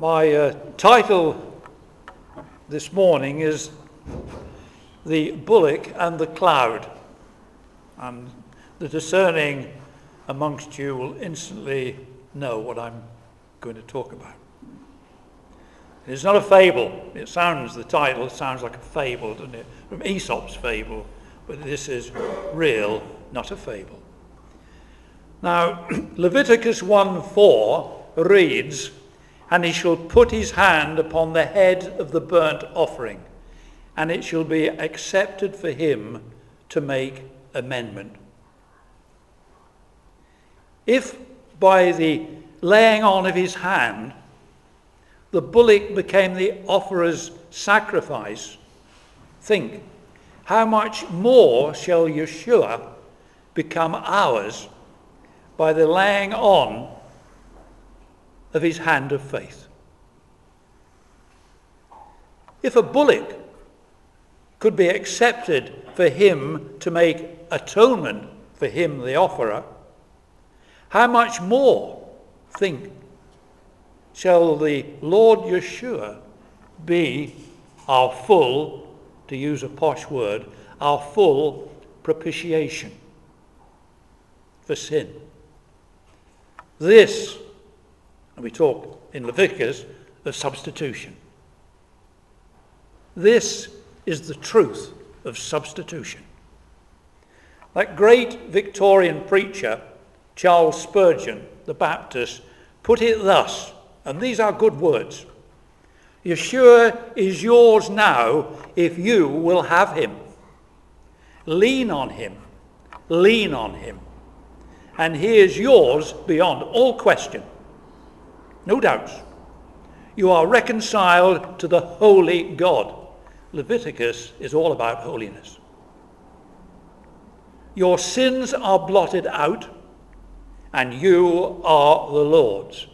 My title this morning is The Bullock and the Cloud, and the discerning amongst you will instantly know what I'm going to talk about. It's not a fable. The title sounds like a fable, doesn't it? From Aesop's fable, but this is real, not a fable. Now, Leviticus 1:4 reads, "And he shall put his hand upon the head of the burnt offering, and it shall be accepted for him to make amendment." If by the laying on of his hand the bullock became the offerer's sacrifice, think, how much more shall Yeshua become ours by the laying on of his hand of faith? If a bullock could be accepted for him to make atonement for him, the offerer, how much more, think, shall the Lord Yeshua be our full, to use a posh word, our full propitiation for sin? This, and we talk in Leviticus of substitution. This is the truth of substitution. That great Victorian preacher, Charles Spurgeon, the Baptist, put it thus, and these are good words: Yeshua is yours now if you will have him. Lean on him, and he is yours beyond all question. No doubts. You are reconciled to the holy God. Leviticus is all about holiness. Your sins are blotted out, and you are the Lord's.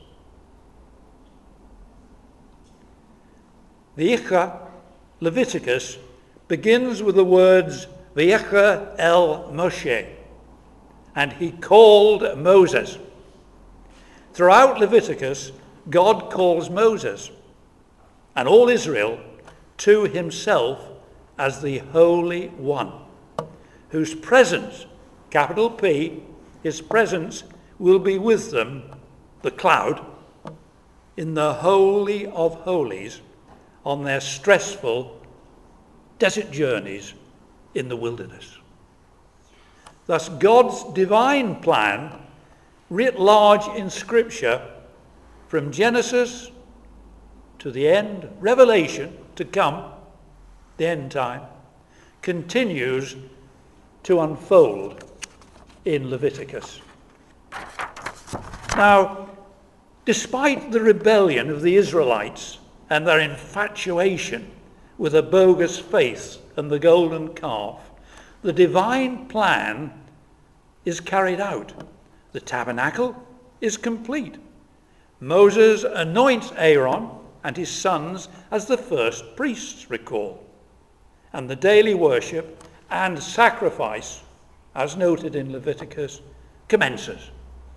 V'yicha, Leviticus, begins with the words V'yicha el Moshe, and he called Moses. Throughout Leviticus, God calls Moses and all Israel to himself as the Holy One, whose presence, capital P, his presence will be with them, the cloud, in the Holy of Holies on their stressful desert journeys in the wilderness. Thus, God's divine plan, writ large in Scripture, from Genesis to the end, Revelation to come, the end time, continues to unfold in Leviticus. Now, despite the rebellion of the Israelites and their infatuation with a bogus faith and the golden calf, the divine plan is carried out. The tabernacle is complete. Moses anoints Aaron and his sons as the first priests, recall, and the daily worship and sacrifice, as noted in Leviticus, commences.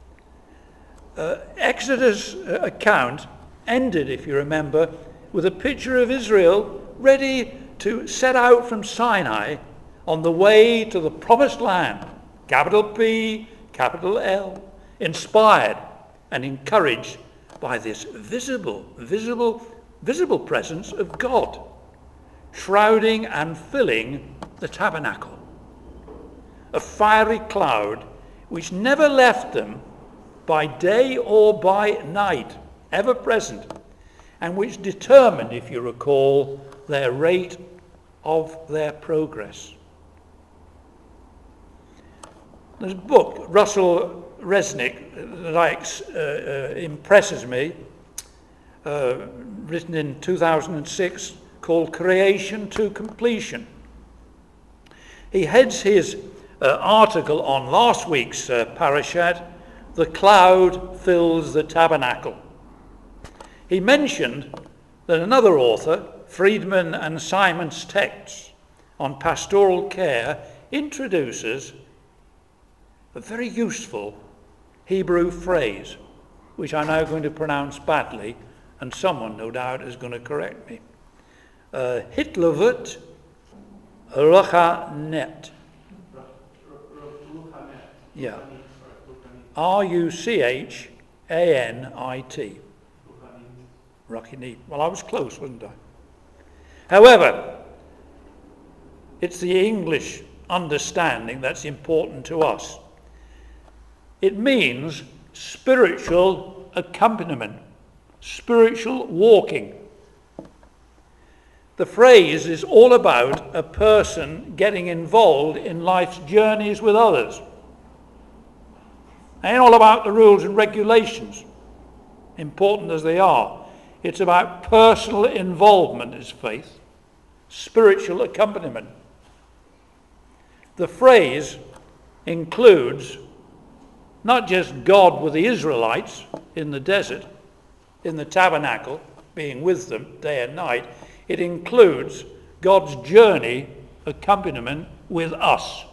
Exodus account ended, if you remember, with a picture of Israel ready to set out from Sinai on the way to the promised land, capital P, capital L, inspired and encouraged by this visible presence of God, shrouding and filling the tabernacle. A fiery cloud which never left them by day or by night, ever present, and which determined, if you recall, their rate of their progress. There's a book, Russell Resnick, that impresses me, written in 2006, called Creation to Completion. He heads his article on last week's parashat, "The Cloud Fills the Tabernacle." He mentioned that another author, Friedman and Simon's texts on pastoral care, introduces a very useful Hebrew phrase, which I'm now going to pronounce badly, and someone, no doubt, is going to correct me. Hitlevet Ruchanet. Yeah. Ruchanit. Ruchanit. Well, I was close, wasn't I? However, it's the English understanding that's important to us. It means spiritual accompaniment, spiritual walking. The phrase is all about a person getting involved in life's journeys with others. It ain't all about the rules and regulations, important as they are. It's about personal involvement is faith, spiritual accompaniment. The phrase includes not just God with the Israelites in the desert, in the tabernacle, being with them day and night. It includes God's journey accompaniment with us.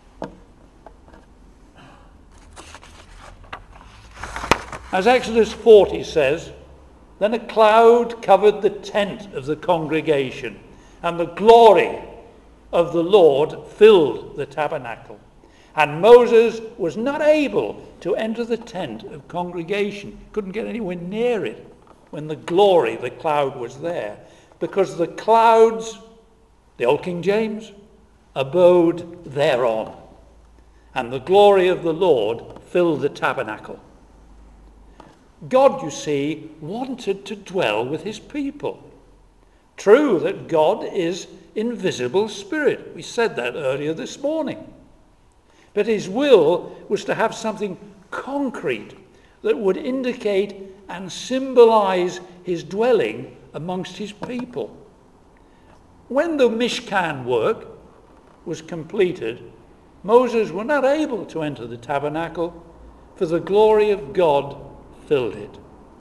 As Exodus 40 says, then a cloud covered the tent of the congregation, and the glory of the Lord filled the tabernacle. And Moses was not able to enter the tent of congregation. Couldn't get anywhere near it when the glory, the cloud was there. Because the clouds, the Old King James, abode thereon. And the glory of the Lord filled the tabernacle. God, you see, wanted to dwell with his people. True that God is invisible spirit. We said that earlier this morning. But his will was to have something concrete that would indicate and symbolize his dwelling amongst his people. When the Mishkan work was completed, Moses was not able to enter the tabernacle, for the glory of God filled it.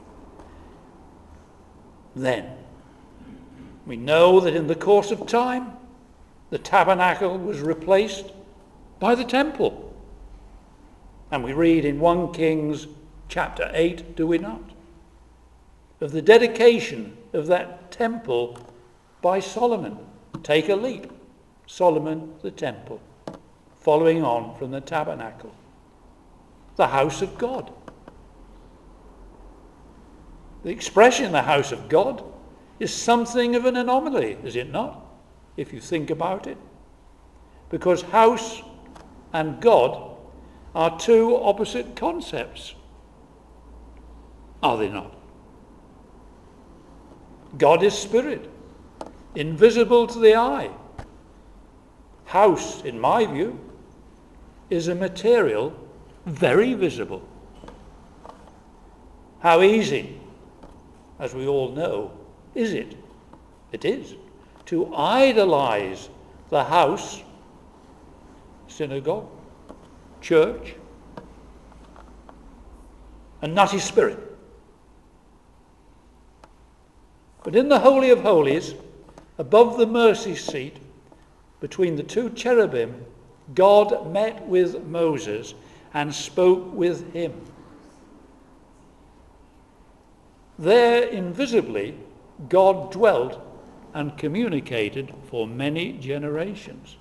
Then, we know that in the course of time, the tabernacle was replaced by the temple. And we read in 1 Kings chapter 8, do we not? Of the dedication of that temple by Solomon. Take a leap. Solomon, the temple. Following on from the tabernacle. The house of God. The expression the house of God is something of an anomaly, is it not? If you think about it. Because house and God are two opposite concepts. Are they not? God is spirit, invisible to the eye. House, in my view, is a material very visible. How easy, as we all know, is it? It is. To idolize the house, synagogue, church, and not his spirit. But in the Holy of Holies, above the mercy seat, between the two cherubim, God met with Moses and spoke with him. There, invisibly, God dwelt and communicated for many generations.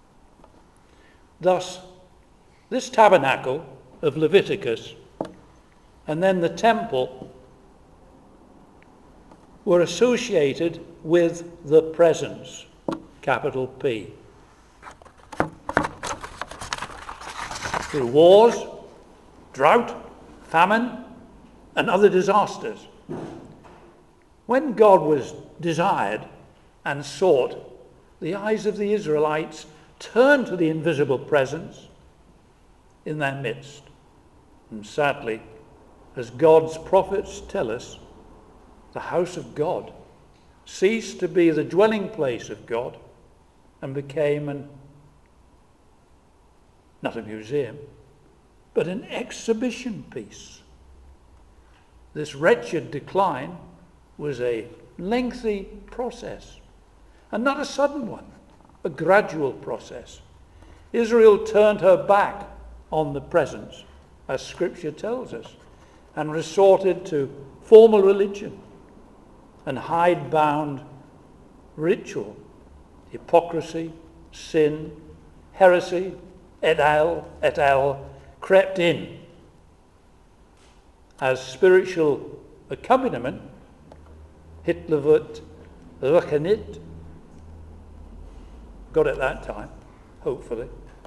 Thus, this tabernacle of Leviticus and then the temple were associated with the presence, capital P. Through wars, drought, famine, and other disasters. When God was desired and sought, the eyes of the Israelites turned to the invisible presence in their midst. And sadly, as God's prophets tell us, the house of God ceased to be the dwelling place of God and became not a museum, but an exhibition piece. This wretched decline was a lengthy process, and not a sudden one, a gradual process. Israel turned her back on the presence, as Scripture tells us, and resorted to formal religion, and hidebound ritual, hypocrisy, sin, heresy, et al. Crept in as spiritual accompaniment. Hitler wird Rachenit. Got it that time, hopefully.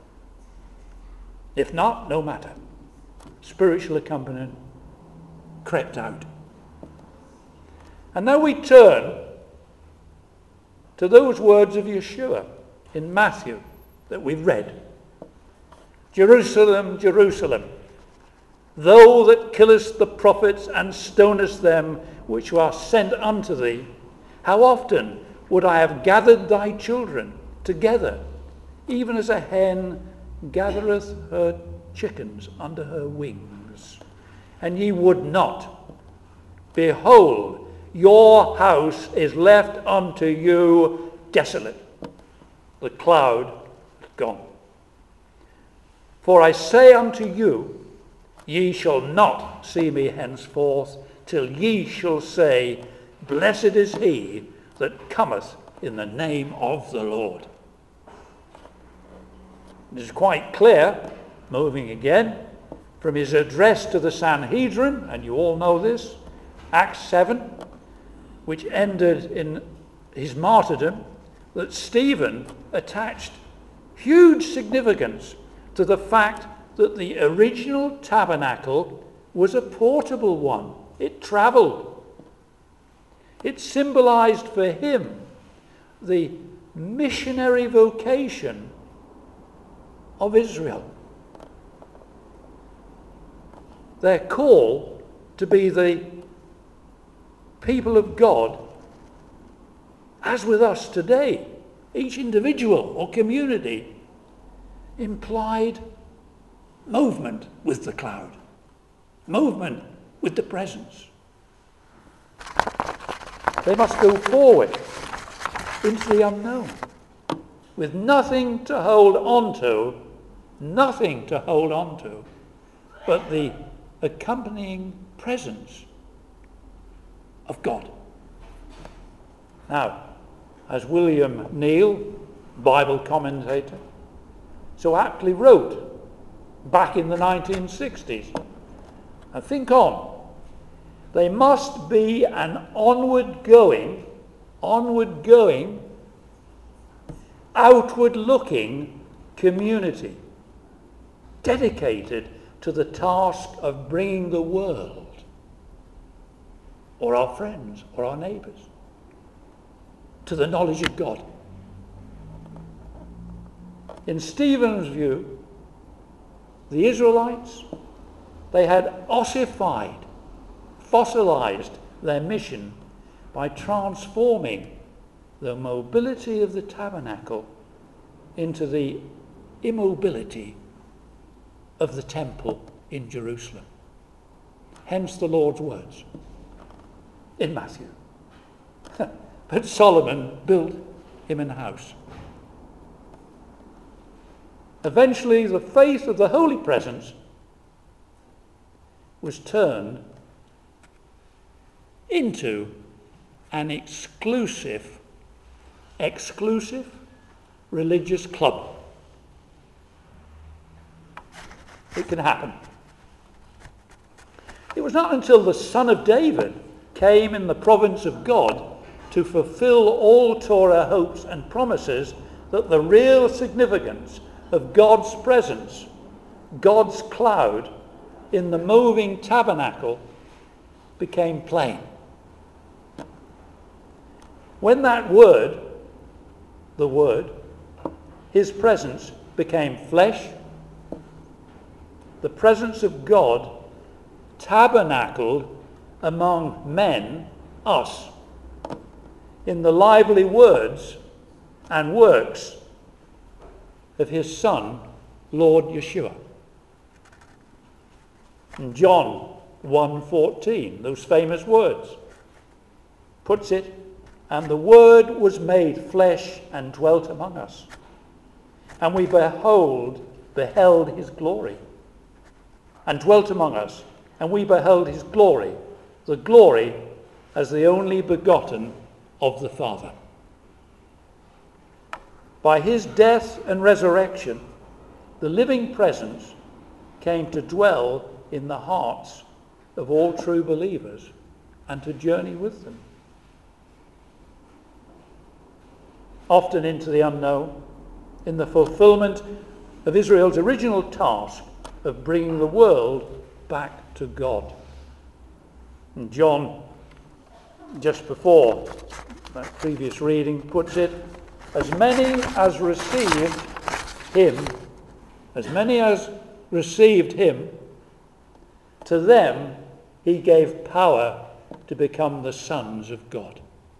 If not, no matter. Spiritual accompaniment crept out. And now we turn to those words of Yeshua in Matthew that we've read. Jerusalem, Jerusalem, thou that killest the prophets and stonest them which are sent unto thee, how often would I have gathered thy children together, even as a hen gathereth her chickens under her wings, and ye would not. Behold, your house is left unto you desolate. The cloud is gone. For I say unto you, ye shall not see me henceforth, till ye shall say, Blessed is he that cometh in the name of the Lord. It is quite clear, moving again, from his address to the Sanhedrin, and you all know this, Acts 7, which ended in his martyrdom, that Stephen attached huge significance to the fact that the original tabernacle was a portable one. It travelled. It symbolized for him the missionary vocation of Israel. Their call to be the people of God, as with us today, each individual or community, implied movement with the cloud, movement with the presence. They must go forward into the unknown with nothing to hold on to, but the accompanying presence of God. Now, as William Neal, Bible commentator, so aptly wrote back in the 1960s, and think on, they must be an onward going, outward looking community dedicated to the task of bringing the world, or our friends, or our neighbours, to the knowledge of God. In Stephen's view, the Israelites, they had ossified, fossilized their mission by transforming the mobility of the tabernacle into the immobility of the temple in Jerusalem. Hence the Lord's words in Matthew. But Solomon built him an house. Eventually, the faith of the holy presence was turned into an exclusive religious club. It can happen. It was not until the Son of David came in the province of God to fulfill all Torah hopes and promises that the real significance of God's presence, God's cloud, in the moving tabernacle became plain. When that word, the Word, his presence, became flesh, the presence of God tabernacled among men, us, in the lively words and works of his Son, Lord Yeshua. In John 1:14, those famous words, puts it, and the Word was made flesh and dwelt among us, and we beheld his glory, and dwelt among us, and we beheld his glory, the glory as the only begotten of the Father. By his death and resurrection, the living presence came to dwell in the hearts of all true believers and to journey with them, often into the unknown, in the fulfillment of Israel's original task of bringing the world back to God. And John, just before that previous reading, puts it, as many as received him, to them he gave power to become the sons of God.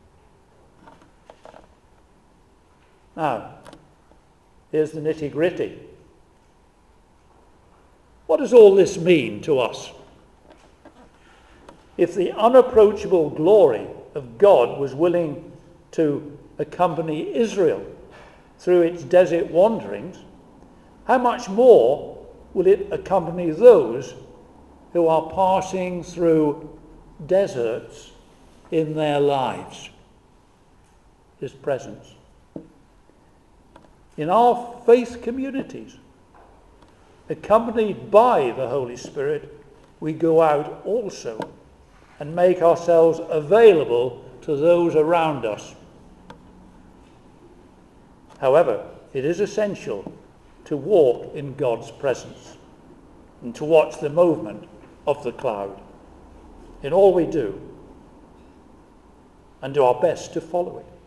Now, here's the nitty-gritty. What does all this mean to us? If the unapproachable glory of God was willing to accompany Israel through its desert wanderings, how much more will it accompany those who are passing through deserts in their lives? His presence. In our faith communities, accompanied by the Holy Spirit, we go out also and make ourselves available to those around us. However, it is essential to walk in God's presence and to watch the movement of the cloud in all we do and do our best to follow it.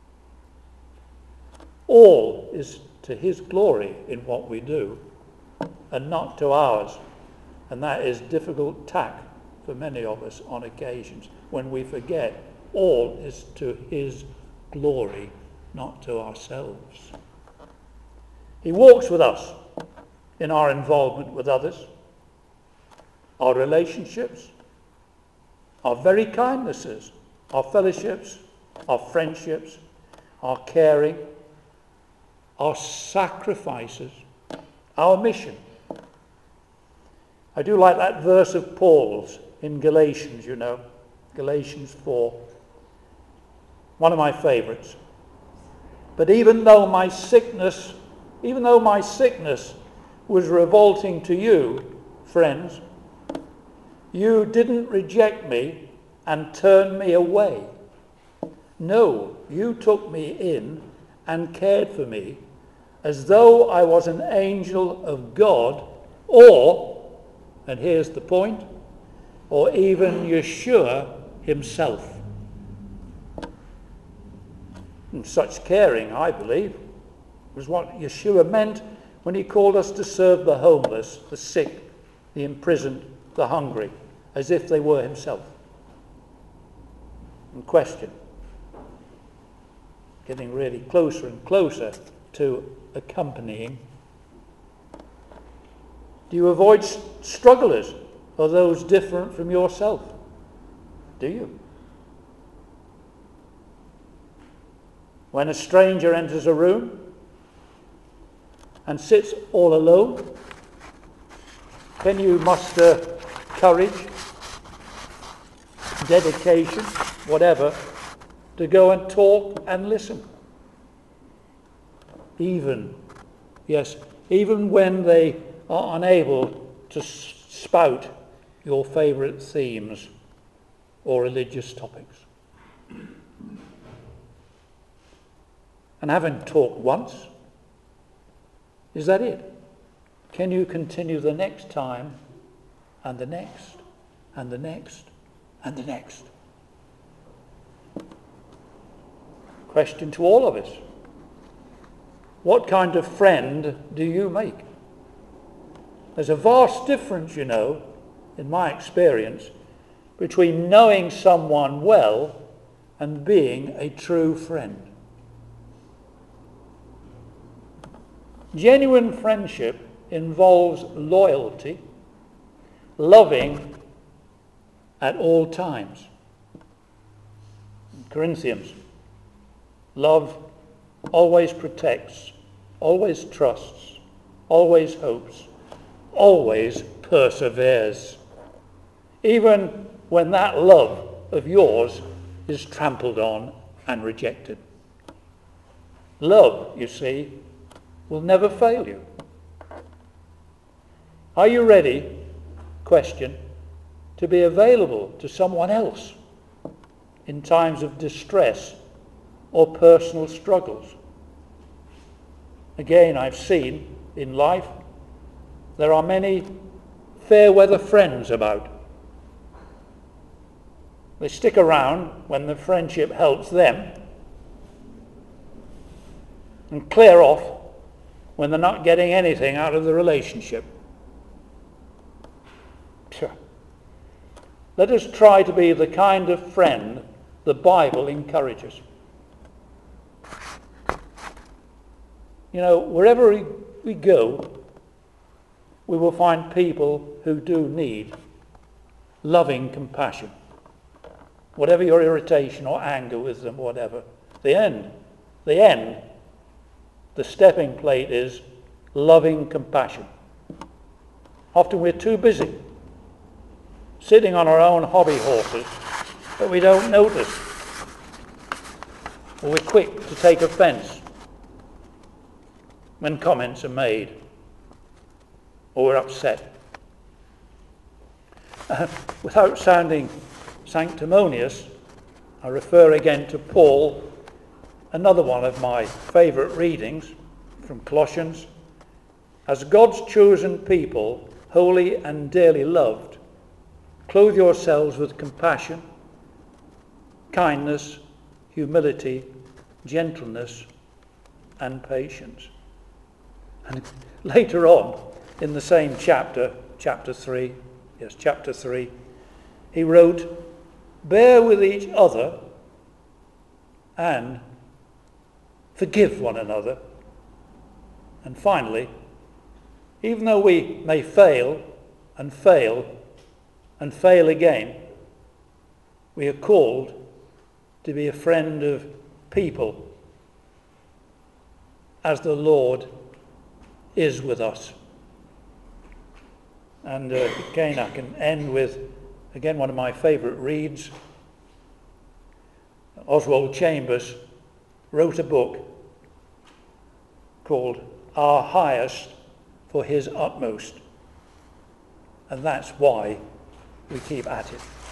All is to his glory in what we do and not to ours, and that is difficult tack for many of us on occasions when we forget all is to his glory, not to ourselves. He walks with us in our involvement with others, our relationships, our very kindnesses, our fellowships, our friendships, our caring, our sacrifices, our mission. I do like that verse of Paul's in Galatians, Galatians 4. One of my favourites. But even though my sickness was revolting to you, friends, you didn't reject me and turn me away. No, you took me in and cared for me as though I was an angel of God, or, and here's the point, or even Yeshua himself. And such caring, I believe, was what Yeshua meant when he called us to serve the homeless, the sick, the imprisoned, the hungry, as if they were himself. And question, getting really closer and closer to accompanying. Do you avoid strugglers or those different from yourself? Do you? When a stranger enters a room and sits all alone, can you muster courage, dedication, whatever, to go and talk and listen? Even when they are unable to spout your favourite themes or religious topics. And having talked once, is that it? Can you continue the next time and the next and the next and the next? Question to all of us. What kind of friend do you make? There's a vast difference, in my experience, between knowing someone well and being a true friend. Genuine friendship involves loyalty, loving at all times. Corinthians, love always protects, always trusts, always hopes, always perseveres, even when that love of yours is trampled on and rejected. Love, you see, will never fail you. Are you ready, question, to be available to someone else in times of distress or personal struggles? Again, I've seen in life there are many fair weather friends about. They stick around when the friendship helps them and clear off when they're not getting anything out of the relationship. Let us try to be the kind of friend the Bible encourages. You know, wherever we go, we will find people who do need loving compassion. Whatever your irritation or anger with them, whatever. The end, the stepping plate is loving compassion. Often we're too busy sitting on our own hobby horses that we don't notice. Or we're quick to take offence when comments are made, or we're upset. Without sounding sanctimonious, I refer again to Paul, another one of my favourite readings from Colossians. As God's chosen people, holy and dearly loved, clothe yourselves with compassion, kindness, humility, gentleness, and patience. And later on, in the same chapter 3, he wrote, bear with each other and forgive one another. And finally, even though we may fail and fail and fail again, we are called to be a friend of people as the Lord is with us. And again, I can end with, again, one of my favourite reads. Oswald Chambers wrote a book called Our Highest for His Utmost. And that's why we keep at it.